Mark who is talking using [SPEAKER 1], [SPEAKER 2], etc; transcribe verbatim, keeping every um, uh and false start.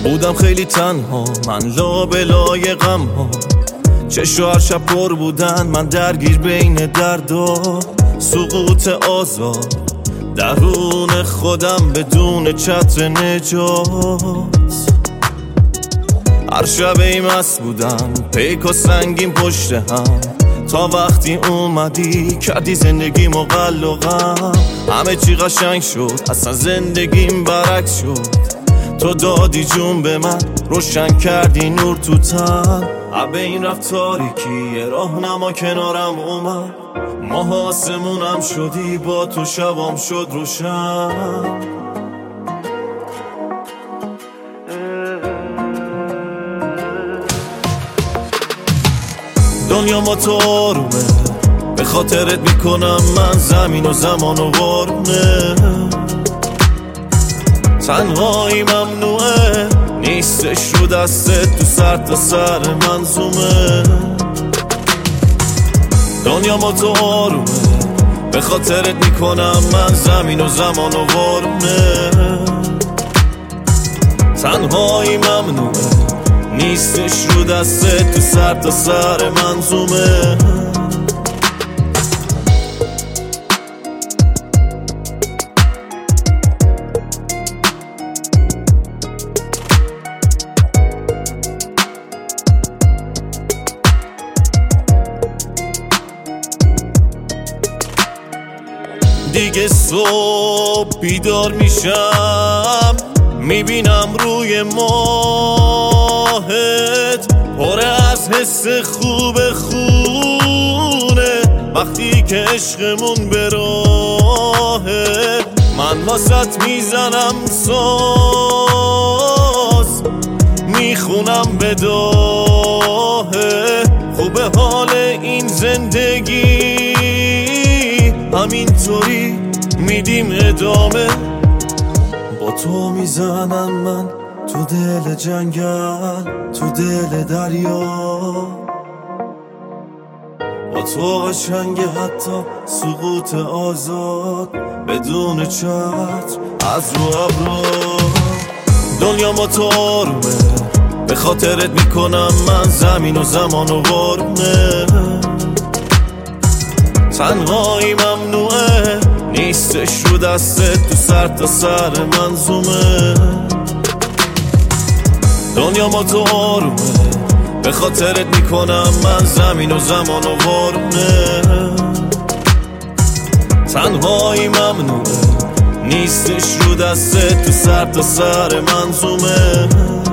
[SPEAKER 1] بودم خیلی تنها، من لابلای غم ها، چشو هر شب پر بودن، من درگیر بین دردا، سقوط آزاد درون خودم بدون چتر نجات. هر شب ای مست بودم، پیک و سنگین پشت هم، تا وقتی اومدی کردی زندگیمو قل و غم. همه چی قشنگ شد، اصلا زندگیم برعکس شد. تو دادی جون به من، روشن کردی نور تو تن. عبه این رفت تاریکی، یه راهنما کنارم اومد. ماه آسمونم شدی، با تو شبام شد روشن. دنیا ما تو آرومه، به خاطرت میکنم من زمین و زمان و وارونه. تنهایی ممنوعه، نیستش رو دستت، تو سر تا سر منظومه. دنیا ما تو آرومه، به خاطرت میکنم من زمین و زمان و وارونه. تنهایی ممنوعه، نیستش رو دستت، تو سر تا سر منظومه. دیگه صبح بیدار میشم، میبینم روی ماهت پره از حس خوب خونه. وقتی که عشقمون به راهه، من واسط میزنم ساز، میخونم به داهه. خوبه حال این زندگی، همینطوری میدیم ادامه. با تو میزنم من تو دل جنگل، تو دل دریا. با تو قشنگ حتی سقوط آزاد، بدون چتر از رو ابرا. دنیا ما تو آرومه، به خاطرت میکنم من زمین و زمان و وارونه. تنهایی ممنوعه، نیستش رو دستت، تو سر تا سر منظومه. دنیا ما تو آرومه، به خاطرت میکنم من زمین و زمان و وارونه. تنهایی ممنوعه، نیستش رو دستت، تو سر تا سر منظومه.